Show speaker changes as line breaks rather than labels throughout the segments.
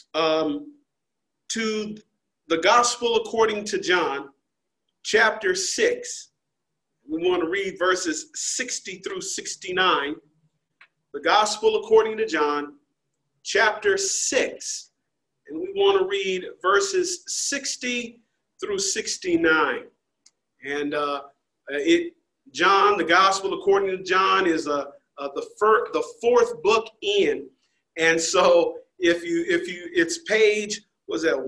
to the Gospel according to John, chapter 6. We want to read verses 60 through 69. The Gospel according to John, chapter 6. And we want to read verses 60 through 69. And John, the Gospel according to John, is the fourth book in. And so it's page, was that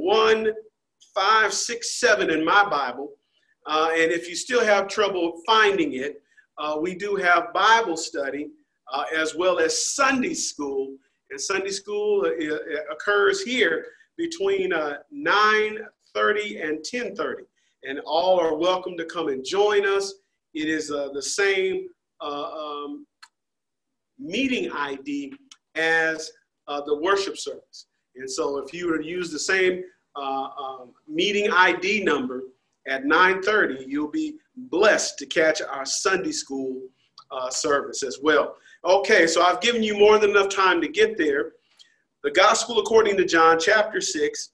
1567 in my Bible. And if you still have trouble finding it, we do have Bible study as well as Sunday school. And Sunday school occurs here between 9:30 and 10:30. And all are welcome to come and join us. It is the same meeting ID as the worship service. And so if you were to use the same meeting ID number at 9:30, you'll be blessed to catch our Sunday school service as well. Okay, so I've given you more than enough time to get there. The Gospel according to John, chapter 6,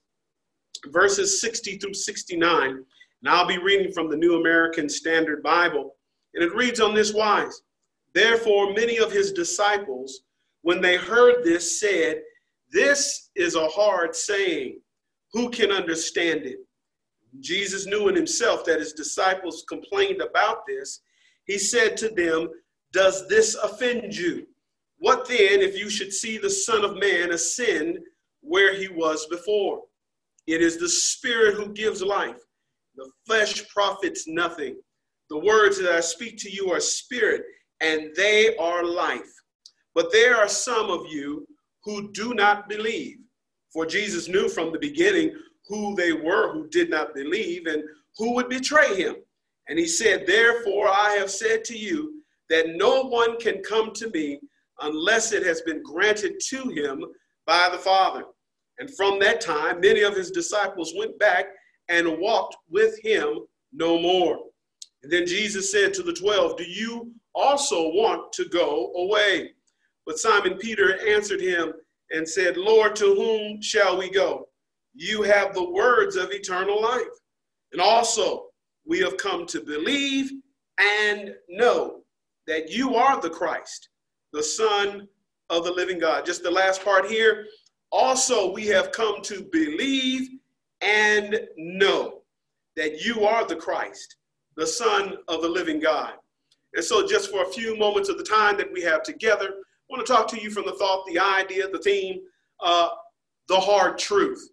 verses 60 through 69. And I'll be reading from the New American Standard Bible. And it reads on this wise: Therefore, many of his disciples, when they heard this, said, "This is a hard saying. Who can understand it?" Jesus knew in himself that his disciples complained about this. He said to them, "Does this offend you? What then if you should see the Son of Man ascend where he was before? It is the Spirit who gives life. The flesh profits nothing. The words that I speak to you are spirit, and they are life. But there are some of you who do not believe." For Jesus knew from the beginning who they were who did not believe and who would betray him. And he said, "Therefore I have said to you that no one can come to me unless it has been granted to him by the Father." And from that time, many of his disciples went back and walked with him no more. And then Jesus said to the 12, "Do you also want to go away?" But Simon Peter answered him and said, "Lord, to whom shall we go? You have the words of eternal life. And also we have come to believe and know that you are the Christ, the Son of the living God." Just the last part here. Also we have come to believe and know that you are the Christ, the Son of the living God. And so just for a few moments of the time that we have together, I want to talk to you from the thought, the idea, the theme, the hard truth.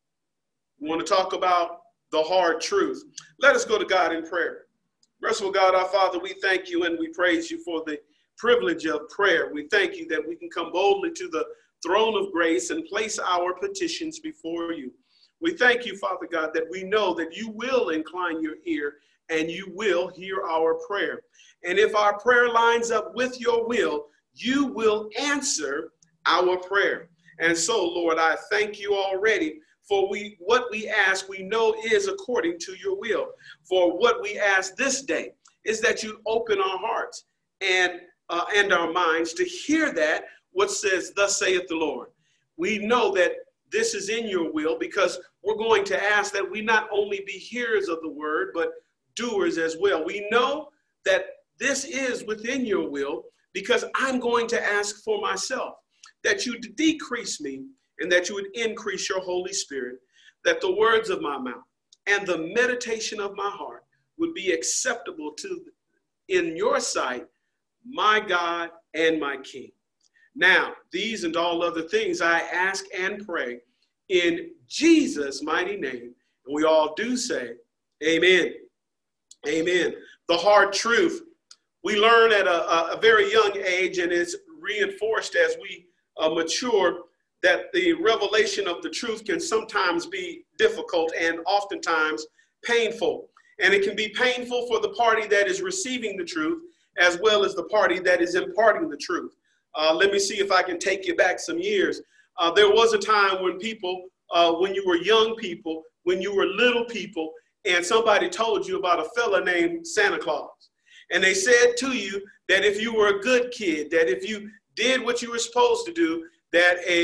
We want to talk about the hard truth. Let us go to God in prayer. Merciful God, our Father, we thank you and we praise you for the privilege of prayer. We thank you that we can come boldly to the throne of grace and place our petitions before you. We thank you, Father God, that we know that you will incline your ear and you will hear our prayer. And if our prayer lines up with your will, you will answer our prayer. And so, Lord, I thank you already for what we ask, we know is according to your will. For what we ask this day is that you open our hearts and our minds to hear that what says, "Thus saith the Lord." We know that this is in your will because we're going to ask that we not only be hearers of the word, but doers as well. We know that this is within your will because I'm going to ask for myself that you decrease me and that you would increase your Holy Spirit, that the words of my mouth and the meditation of my heart would be acceptable in your sight, my God and my King. Now, these and all other things I ask and pray in Jesus' mighty name. And we all do say, amen. Amen. The hard truth we learn at a very young age, and it's reinforced as we mature, that the revelation of the truth can sometimes be difficult and oftentimes painful. And it can be painful for the party that is receiving the truth as well as the party that is imparting the truth. Let me see if I can take you back some years. There was a time when people, when you were young people, when you were little people, and somebody told you about a fella named Santa Claus. And they said to you that if you were a good kid, that if you did what you were supposed to do, that a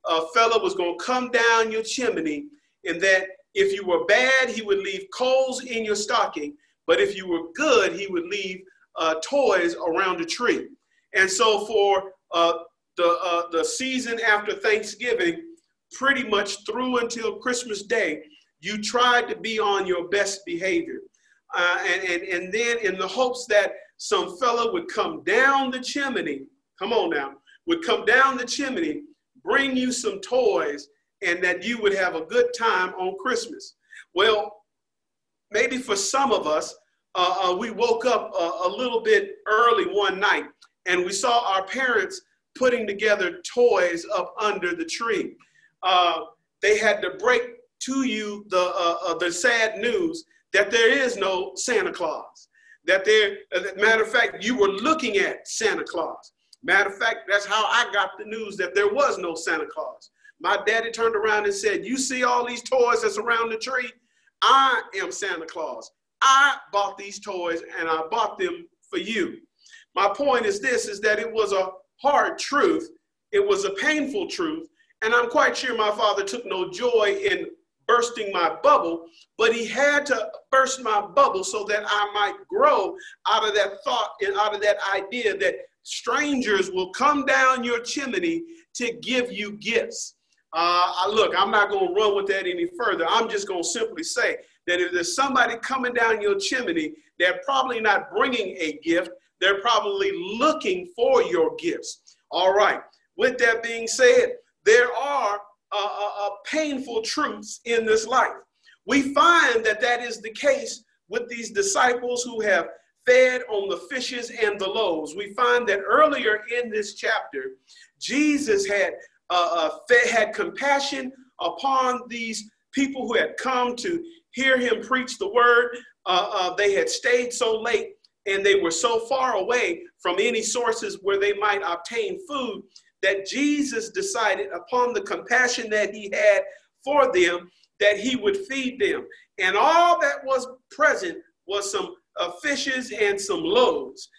a fella was going to come down your chimney, and that if you were bad, he would leave coals in your stocking, but if you were good, he would leave toys around the tree. And so for the season after Thanksgiving, pretty much through until Christmas Day, you tried to be on your best behavior. And then in the hopes that some fella would come down the chimney, come on now, would come down the chimney, bring you some toys, and that you would have a good time on Christmas. Well, maybe for some of us, we woke up a little bit early one night, and we saw our parents putting together toys up under the tree. They had to break to you the sad news that there is no Santa Claus. Matter of fact, you were looking at Santa Claus. Matter of fact, that's how I got the news that there was no Santa Claus. My daddy turned around and said, "You see all these toys that's around the tree? I am Santa Claus. I bought these toys and I bought them for you." My point is this, is that it was a hard truth. It was a painful truth. And I'm quite sure my father took no joy in bursting my bubble, but he had to burst my bubble so that I might grow out of that thought and out of that idea that strangers will come down your chimney to give you gifts. Look, I'm not going to run with that any further. I'm just going to simply say that if there's somebody coming down your chimney, they're probably not bringing a gift. They're probably looking for your gifts. All right. With that being said, there are painful truths in this life. We find that that is the case with these disciples who have fed on the fishes and the loaves. We find that earlier in this chapter, Jesus had compassion upon these people who had come to hear him preach the word. They had stayed so late and they were so far away from any sources where they might obtain food that Jesus decided, upon the compassion that he had for them, that he would feed them. And all that was present was some fishes and some loaves,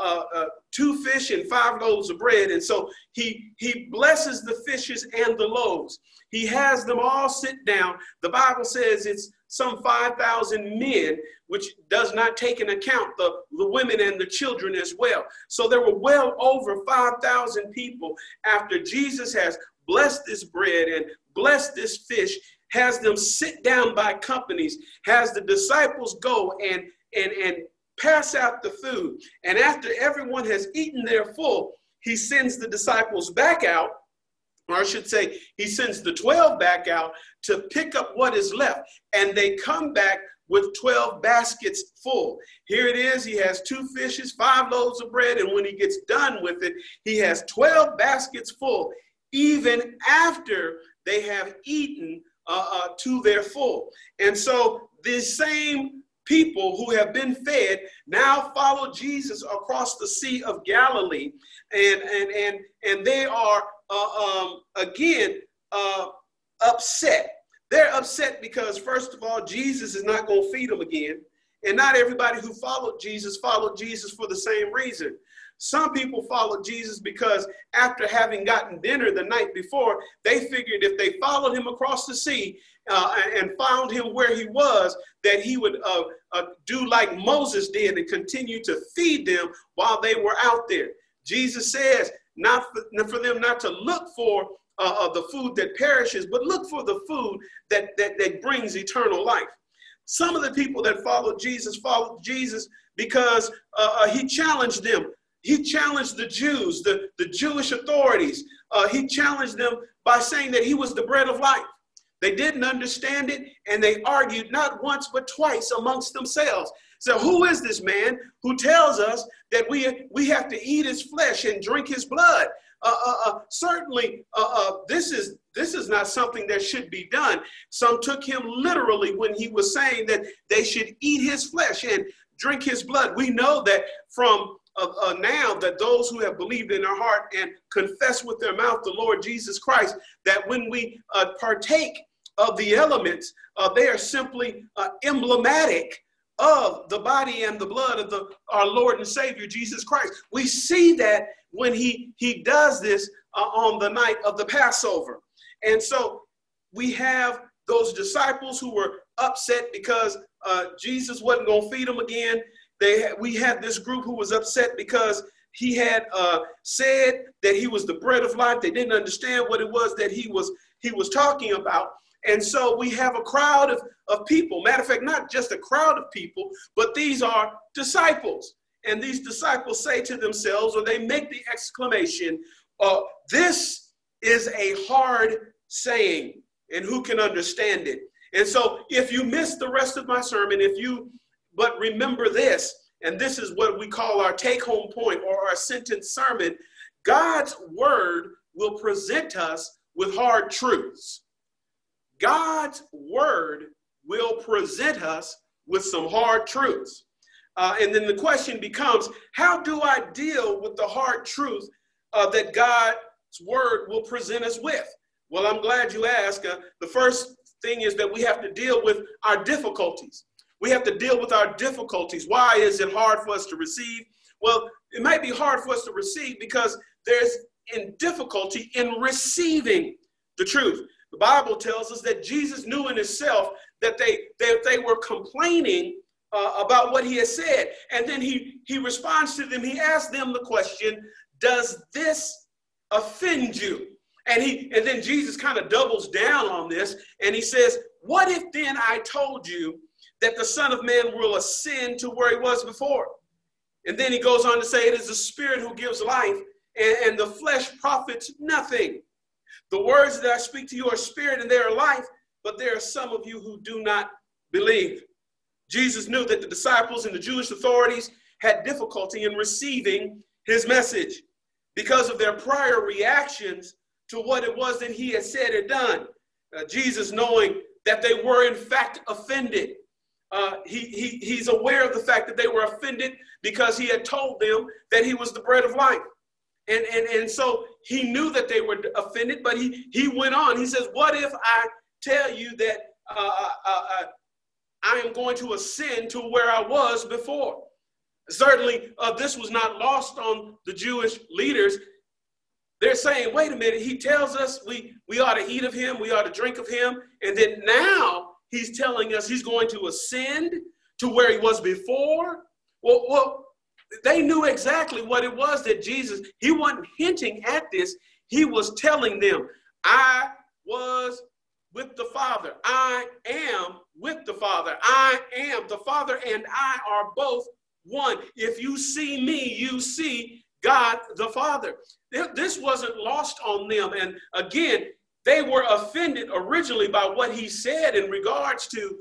2 fish and 5 loaves of bread. And so he blesses the fishes and the loaves. He has them all sit down. The Bible says it's some 5,000 men, which does not take into account the women and the children as well. So there were well over 5,000 people after Jesus has blessed this bread and blessed this fish, has them sit down by companies, has the disciples go and pass out the food. And after everyone has eaten their full, he sends the disciples back out, or I should say, he sends the 12 back out to pick up what is left. And they come back with 12 baskets full. Here it is. He has 2 fishes, 5 loaves of bread. And when he gets done with it, he has 12 baskets full, even after they have eaten to their full. And so these same people who have been fed now follow Jesus across the Sea of Galilee. And they are again upset. They're upset because, first of all, Jesus is not going to feed them again. And not everybody who followed Jesus for the same reason. Some people followed Jesus because after having gotten dinner the night before, they figured if they followed him across the sea and found him where he was, that he would do like Moses did and continue to feed them while they were out there. Jesus says not for them not to look for the food that perishes, but look for the food that brings eternal life. Some of the people that followed Jesus because he challenged them. He challenged the Jews, the Jewish authorities. He challenged them by saying that he was the bread of life. They didn't understand it, and they argued not once but twice amongst themselves. So who is this man who tells us that we have to eat his flesh and drink his blood? Certainly, this is not something that should be done. Some took him literally when he was saying that they should eat his flesh and drink his blood. We know that from now that those who have believed in their heart and confess with their mouth the Lord Jesus Christ, that when we partake of the elements, they are simply emblematic of the body and the blood of our Lord and Savior Jesus Christ. We see that when he does this on the night of the Passover. And so we have those disciples who were upset because Jesus wasn't going to feed them again. We had this group who was upset because he had said that he was the bread of life. They didn't understand what it was that he was talking about. And so we have a crowd of people. Matter of fact, not just a crowd of people, but these are disciples. And these disciples say to themselves, or they make the exclamation, this is a hard saying, and who can understand it? And so if you miss the rest of my sermon, but remember this, and this is what we call our take-home point or our sentence sermon, God's word will present us with hard truths. God's word will present us with some hard truths. And then the question becomes, how do I deal with the hard truth that God's word will present us with? Well, I'm glad you asked. The first thing is that we have to deal with our difficulties. We have to deal with our difficulties. Why is it hard for us to receive? Well, it might be hard for us to receive because there's difficulty in receiving the truth. The Bible tells us that Jesus knew in himself that they were complaining about what he had said. And then he responds to them. He asks them the question, does this offend you? And then Jesus kind of doubles down on this. And he says, what if then I told you that the Son of Man will ascend to where he was before? And then he goes on to say, it is the Spirit who gives life, and the flesh profits nothing. The words that I speak to you are spirit and they are life, but there are some of you who do not believe. Jesus knew that the disciples and the Jewish authorities had difficulty in receiving his message because of their prior reactions to what it was that he had said or done. Jesus, knowing that they were in fact offended, he's aware of the fact that they were offended because he had told them that he was the bread of life. And so he knew that they were offended, but he went on. He says, what if I tell you that I am going to ascend to where I was before? Certainly, this was not lost on the Jewish leaders. They're saying, wait a minute, he tells us we ought to eat of him, we ought to drink of him, and then now he's telling us he's going to ascend to where he was before? Well, they knew exactly what it was that Jesus, he wasn't hinting at this. He was telling them, I was with the Father. I am with the Father. I am the Father and I are both one. If you see me, you see God the Father. This wasn't lost on them. And again, they were offended originally by what he said in regards to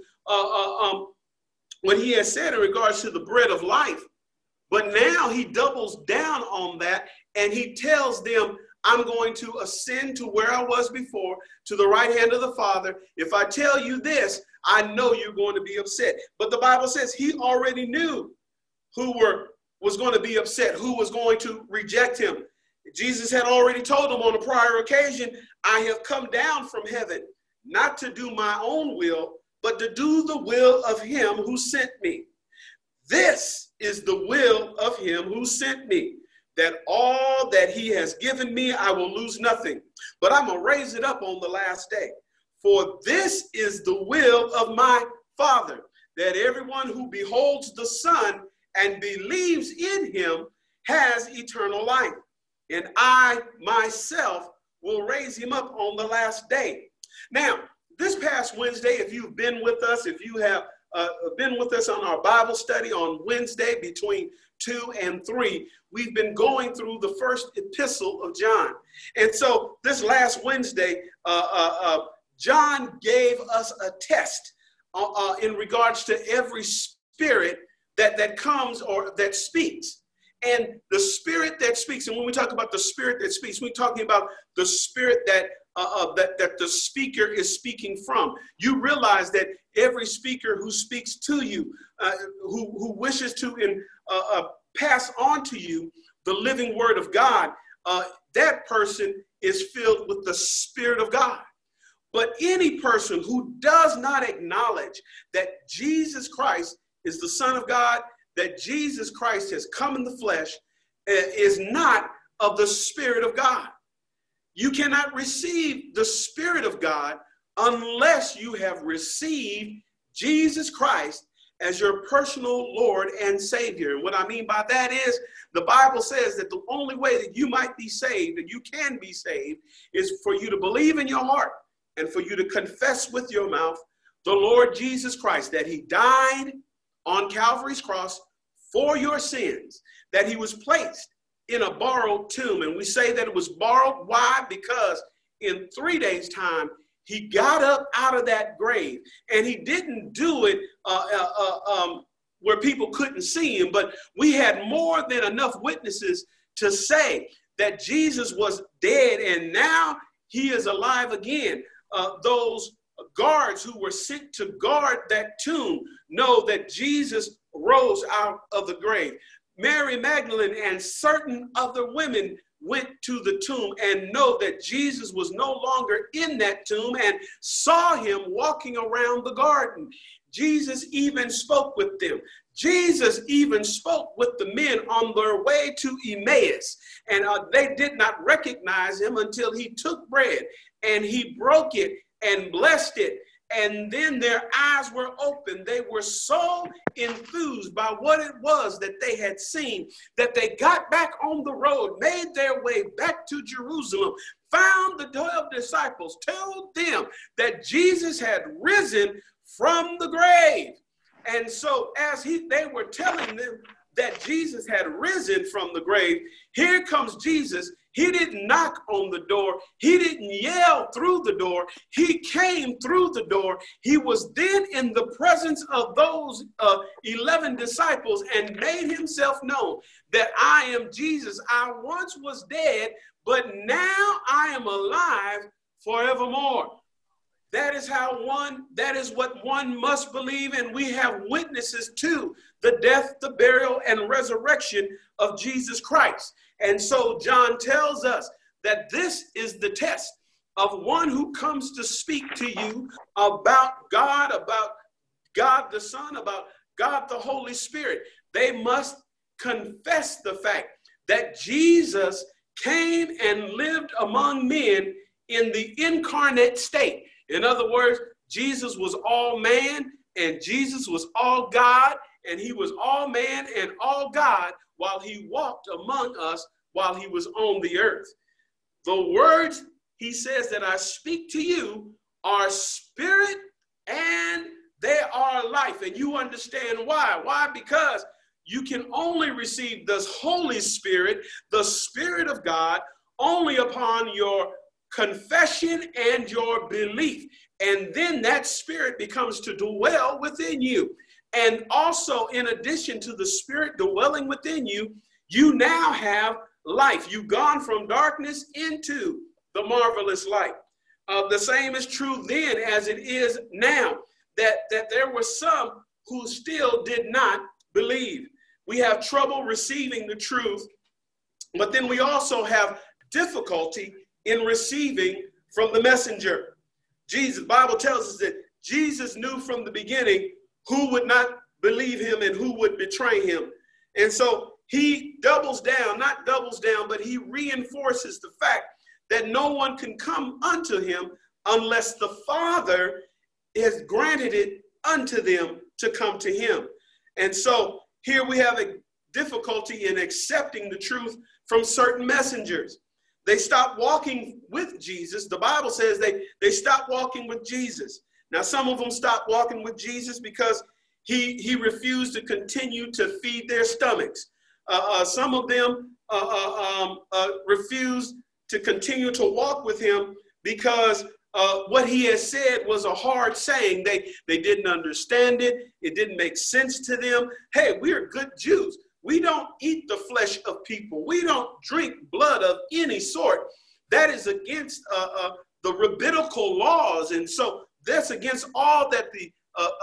what he had said in regards to the bread of life. But now he doubles down on that and he tells them, I'm going to ascend to where I was before, to the right hand of the Father. If I tell you this, I know you're going to be upset. But the Bible says he already knew who was going to be upset, who was going to reject him. Jesus had already told them on a prior occasion, I have come down from heaven, not to do my own will, but to do the will of him who sent me. This is the will of him who sent me, that all that he has given me, I will lose nothing, but I'm going to raise it up on the last day. For this is the will of my Father, that everyone who beholds the Son and believes in him has eternal life. And I myself will raise him up on the last day. Now, this past Wednesday, if you've been with us, if you have been with us on our Bible study on Wednesday between 2 and 3, we've been going through the first epistle of John. And so this last Wednesday, John gave us a test in regards to every spirit that comes or that speaks. And the spirit that speaks, and when we talk about the spirit that speaks, we're talking about the spirit that the speaker is speaking from. You realize that every speaker who speaks to you, who wishes to pass on to you the living word of God, that person is filled with the Spirit of God. But any person who does not acknowledge that Jesus Christ is the Son of God, that Jesus Christ has come in the flesh, is not of the Spirit of God. You cannot receive the Spirit of God unless you have received Jesus Christ as your personal Lord and Savior. And what I mean by that is the Bible says that the only way that you might be saved, and you can be saved, is for you to believe in your heart and for you to confess with your mouth the Lord Jesus Christ, that he died on Calvary's cross for your sins, that he was placed in a borrowed tomb. And we say that it was borrowed. Why? Because in 3 days' time, he got up out of that grave, and he didn't do it where people couldn't see him, but we had more than enough witnesses to say that Jesus was dead and now he is alive again. Those guards who were sent to guard that tomb know that Jesus rose out of the grave. Mary Magdalene and certain other women went to the tomb and know that Jesus was no longer in that tomb and saw him walking around the garden. Jesus even spoke with them. Jesus even spoke with the men on their way to Emmaus, and they did not recognize him until he took bread and he broke it and blessed it. And then their eyes were open. They were so enthused by what it was that they had seen that they got back on the road, made their way back to Jerusalem, found the 12 disciples, told them that Jesus had risen from the grave. And so as they were telling them that Jesus had risen from the grave, here comes Jesus. He didn't knock on the door. He didn't yell through the door. He came through the door. He was then in the presence of those 11 disciples and made himself known that I am Jesus. I once was dead, but now I am alive forevermore. That is what one must believe, and we have witnesses to the death, the burial, and resurrection of Jesus Christ. And so John tells us that this is the test of one who comes to speak to you about God the Son, about God the Holy Spirit. They must confess the fact that Jesus came and lived among men in the incarnate state. In other words, Jesus was all man and Jesus was all God, and he was all man and all God while he walked among us while he was on the earth. The words he says that I speak to you are spirit and they are life. And you understand why. Why? Because you can only receive the Holy Spirit, the Spirit of God, only upon your confession and your belief. And then that Spirit becomes to dwell within you. And also, in addition to the Spirit dwelling within you, you now have life. You've gone from darkness into the marvelous light. The same is true then as it is now, that there were some who still did not believe. We have trouble receiving the truth, but then we also have difficulty in receiving from the messenger. Jesus, the Bible tells us that Jesus knew from the beginning who would not believe him and who would betray him. And so he doubles down, not doubles down, but he reinforces the fact that no one can come unto him unless the Father has granted it unto them to come to him. And so here we have a difficulty in accepting the truth from certain messengers. They stopped walking with Jesus. The Bible says they stopped walking with Jesus. Now, some of them stopped walking with Jesus because he refused to continue to feed their stomachs. Some of them refused to continue to walk with him because what he has said was a hard saying. They didn't understand it. It didn't make sense to them. Hey, we are good Jews. We don't eat the flesh of people. We don't drink blood of any sort. That is against the rabbinical laws. And so that's against all that the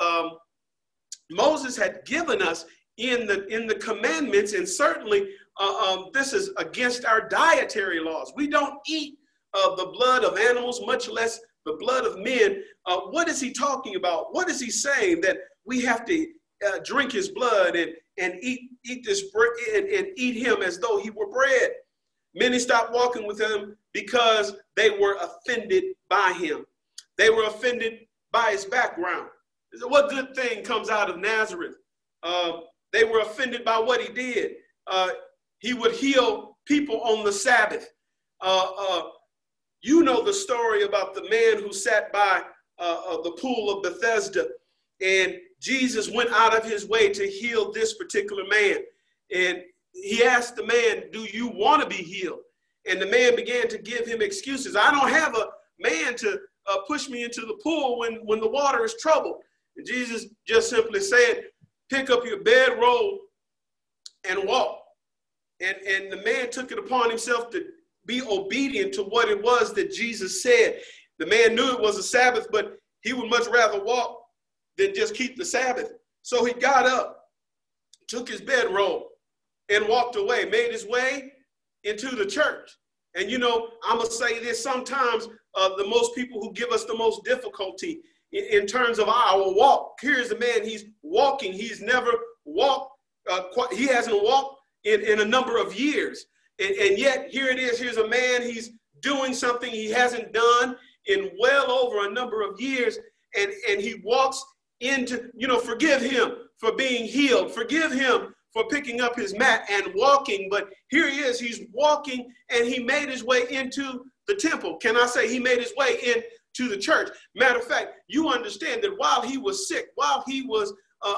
Moses had given us in the commandments. And certainly this is against our dietary laws. We don't eat the blood of animals, much less the blood of men. What is he talking about? What is he saying? That we have to drink his blood and eat this bread and eat him as though he were bread. Many stopped walking with him because they were offended by him. They were offended by his background. What good thing comes out of Nazareth? They were offended by what he did. He would heal people on the Sabbath. You know the story about the man who sat by the pool of Bethesda, and Jesus went out of his way to heal this particular man. And he asked the man, do you want to be healed? And the man began to give him excuses. I don't have a man to push me into the pool when the water is troubled. And Jesus just simply said, pick up your bedroll and walk. And the man took it upon himself to be obedient to what it was that Jesus said. The man knew it was a Sabbath, but he would much rather walk than just keep the Sabbath. So he got up, took his bedroll, and walked away, made his way into the church. And, you know, I'm going to say this, sometimes the most people who give us the most difficulty in terms of our walk. Here's the man, he's walking. He's never walked, he hasn't walked in a number of years. And yet here it is, here's a man, he's doing something he hasn't done in well over a number of years. And he walks into, you know, forgive him for being healed. Forgive him for picking up his mat and walking. But here he is, he's walking, and he made his way into the temple. Can I say he made his way into the church? Matter of fact, you understand that while he was sick, while he was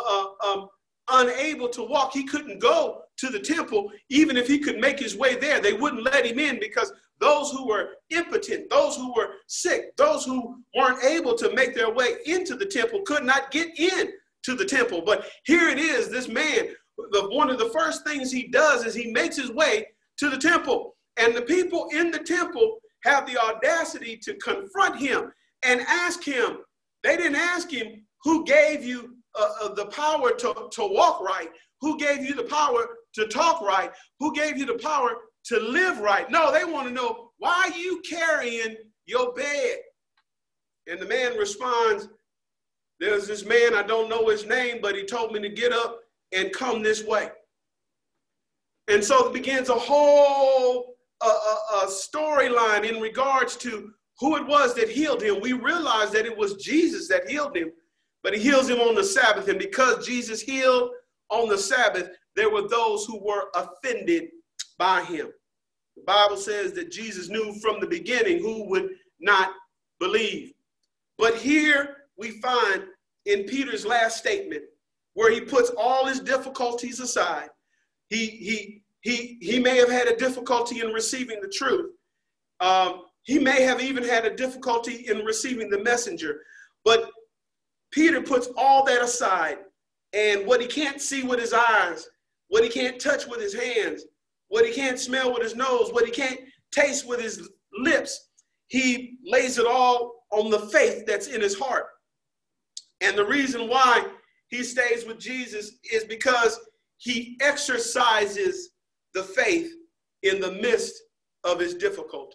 unable to walk, he couldn't go to the temple. Even if he could make his way there, they wouldn't let him in, because those who were impotent, those who were sick, those who weren't able to make their way into the temple could not get in to the temple. But here it is, this man, one of the first things he does is he makes his way to the temple. And the people in the temple have the audacity to confront him and ask him. They didn't ask him, who gave you the power to walk right? Who gave you the power to talk right? Who gave you the power to live right? No, they want to know, why are you carrying your bed? And the man responds, there's this man, I don't know his name, but he told me to get up and come this way. And so it begins a whole storyline in regards to who it was that healed him. We realize that it was Jesus that healed him, but he heals him on the Sabbath. And because Jesus healed on the Sabbath, there were those who were offended by him. The Bible says that Jesus knew from the beginning who would not believe. But here we find in Peter's last statement, where he puts all his difficulties aside. He may have had a difficulty in receiving the truth. He may have even had a difficulty in receiving the messenger. But Peter puts all that aside, and what he can't see with his eyes, what he can't touch with his hands, what he can't smell with his nose, what he can't taste with his lips, he lays it all on the faith that's in his heart. And the reason why he stays with Jesus is because he exercises the faith in the midst of his difficulties.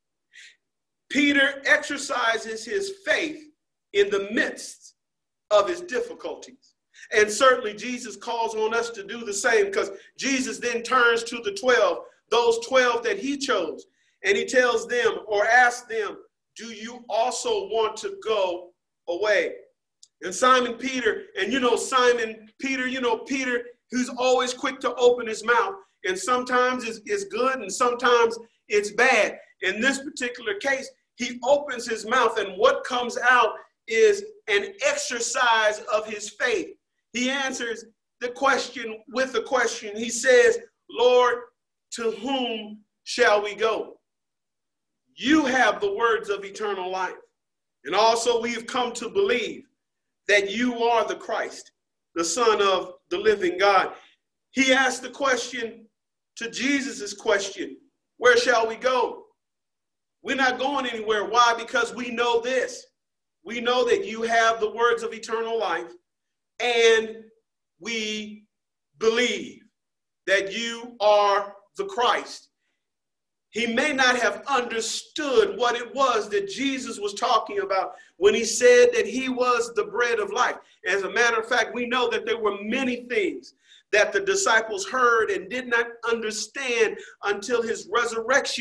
Peter exercises his faith in the midst of his difficulties. And certainly Jesus calls on us to do the same, because Jesus then turns to the 12, those 12 that he chose, and he tells them or asks them, do you also want to go away? And Simon Peter, and Simon Peter, Peter, who's always quick to open his mouth, and sometimes it's good and sometimes it's bad. In this particular case, he opens his mouth, and what comes out is an exercise of his faith. He answers the question with a question. He says, Lord, to whom shall we go? You have the words of eternal life. And also we have come to believe that you are the Christ, the Son of the living God. He asked the question to Jesus' question, where shall we go? We're not going anywhere. Why? Because we know this. We know that you have the words of eternal life, and we believe that you are the Christ. He may not have understood what it was that Jesus was talking about when he said that he was the bread of life. As a matter of fact, we know that there were many things that the disciples heard and did not understand until his resurrection.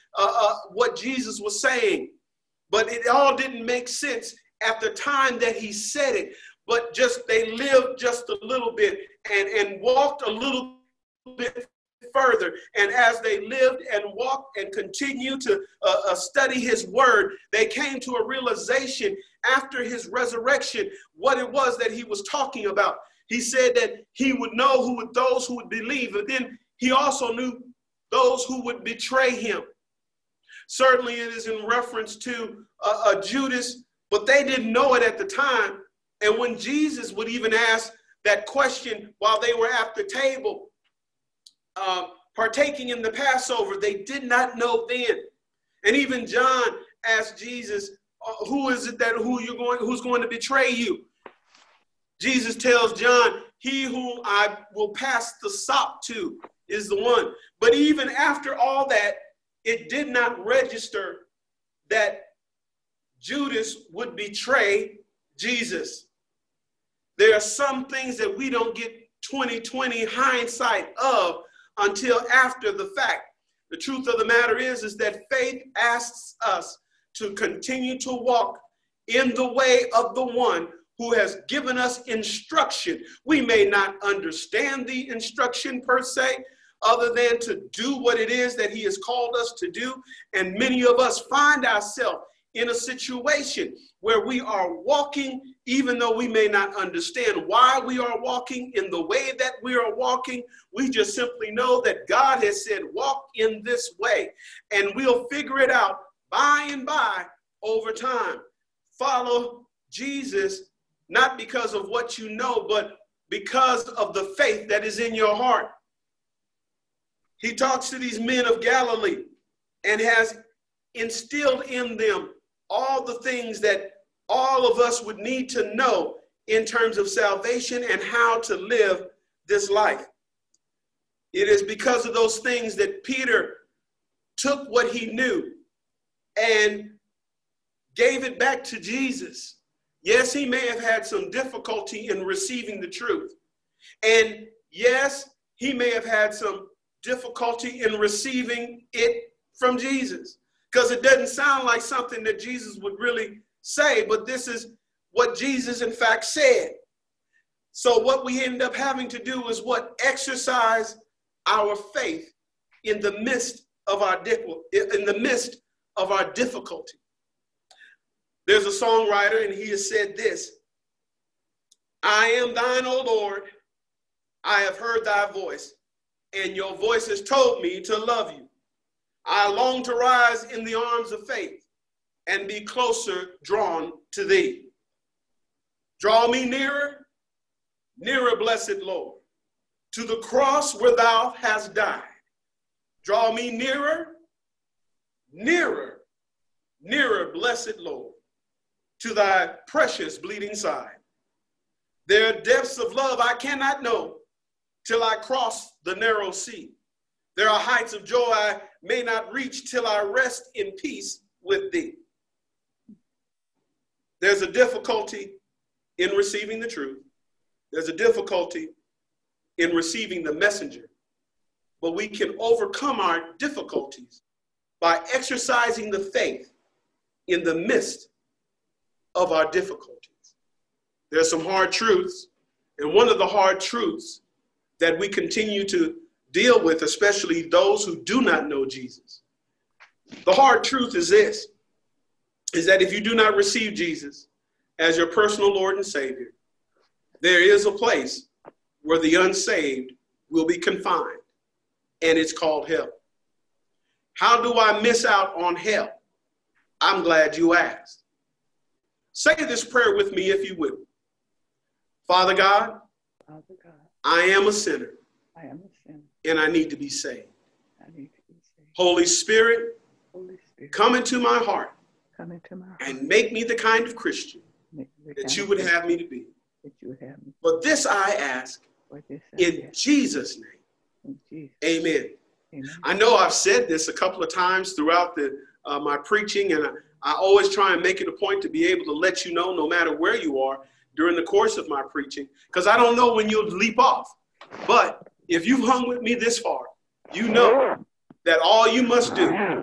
what Jesus was saying. But it all didn't make sense at the time that he said it. But just they lived just a little bit and walked a little bit further. And as they lived and walked and continued to study his word, they came to a realization after his resurrection what it was that he was talking about. He said that he would know those who would believe, but then he also knew those who would betray him. Certainly it is in reference to Judas, but they didn't know it at the time. And when Jesus would even ask that question while they were at the table, partaking in the Passover, they did not know then. And even John asked Jesus, who's going to betray you? Jesus tells John, he whom I will pass the sop to is the one. But even after all that, it did not register that Judas would betray Jesus. There are some things that we don't get 20/20 hindsight of until after the fact. The truth of the matter is that faith asks us to continue to walk in the way of the one who has given us instruction. We may not understand the instruction per se, other than to do what it is that he has called us to do. And many of us find ourselves in a situation where we are walking, even though we may not understand why we are walking in the way that we are walking. We just simply know that God has said, walk in this way, and we'll figure it out by and by over time. Follow Jesus, not because of what you know, but because of the faith that is in your heart. He talks to these men of Galilee and has instilled in them all the things that all of us would need to know in terms of salvation and how to live this life. It is because of those things that Peter took what he knew and gave it back to Jesus. Yes, he may have had some difficulty in receiving the truth. And yes, he may have had some difficulty in receiving it from Jesus, because it doesn't sound like something that Jesus would really say, but this is what Jesus in fact said. So what we end up having to do is exercise our faith in the midst of our difficulty. There's a songwriter, and he has said this: I am thine, O Lord, I have heard thy voice, and your voice has told me to love you. I long to rise in the arms of faith and be closer drawn to thee. Draw me nearer, nearer, blessed Lord, to the cross where thou hast died. Draw me nearer, nearer, nearer, blessed Lord, to thy precious bleeding side. There are depths of love I cannot know till I cross the narrow sea. There are heights of joy I may not reach till I rest in peace with thee. There's a difficulty in receiving the truth. There's a difficulty in receiving the messenger. But we can overcome our difficulties by exercising the faith in the midst of our difficulties. There are some hard truths, and one of the hard truths that we continue to deal with, especially those who do not know Jesus. The hard truth is this, is that if you do not receive Jesus as your personal Lord and Savior, there is a place where the unsaved will be confined, and it's called hell. How do I miss out on hell? I'm glad you asked. Say this prayer with me if you will. Father God, I am a sinner.
I am a sinner.
And I need to be saved.
I need to be saved.
Holy Spirit, come into my heart.
Come into my heart.
And make me the kind of Christian that you would have me to be. But this I ask in Jesus' name. Amen. Amen. I know I've said this a couple of times throughout my preaching, and I always try and make it a point to be able to let you know, no matter where you are during the course of my preaching, because I don't know when you'll leap off. But if you've hung with me this far, you know that all you must do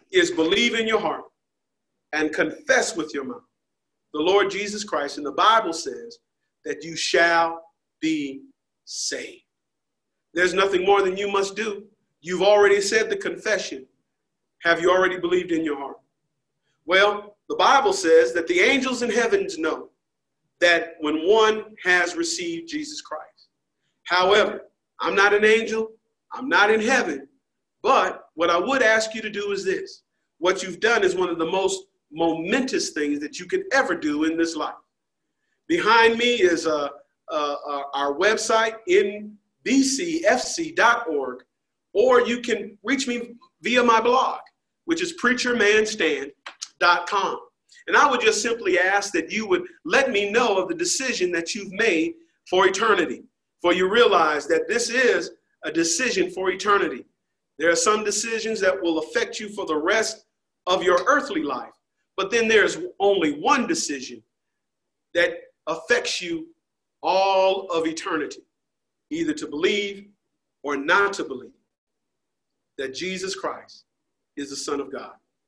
is believe in your heart and confess with your mouth the Lord Jesus Christ. And the Bible says that you shall be saved. There's nothing more than you must do. You've already said the confession. Have you already believed in your heart? Well, the Bible says that the angels in heavens know that when one has received Jesus Christ. However, I'm not an angel. I'm not in heaven. But what I would ask you to do is this. What you've done is one of the most momentous things that you could ever do in this life. Behind me is our website, nbcfc.org, or you can reach me via my blog, which is preachermanstand.com. And I would just simply ask that you would let me know of the decision that you've made for eternity. For you realize that this is a decision for eternity. There are some decisions that will affect you for the rest of your earthly life. But then there's only one decision that affects you all of eternity, either to believe or not to believe that Jesus Christ is the Son of God.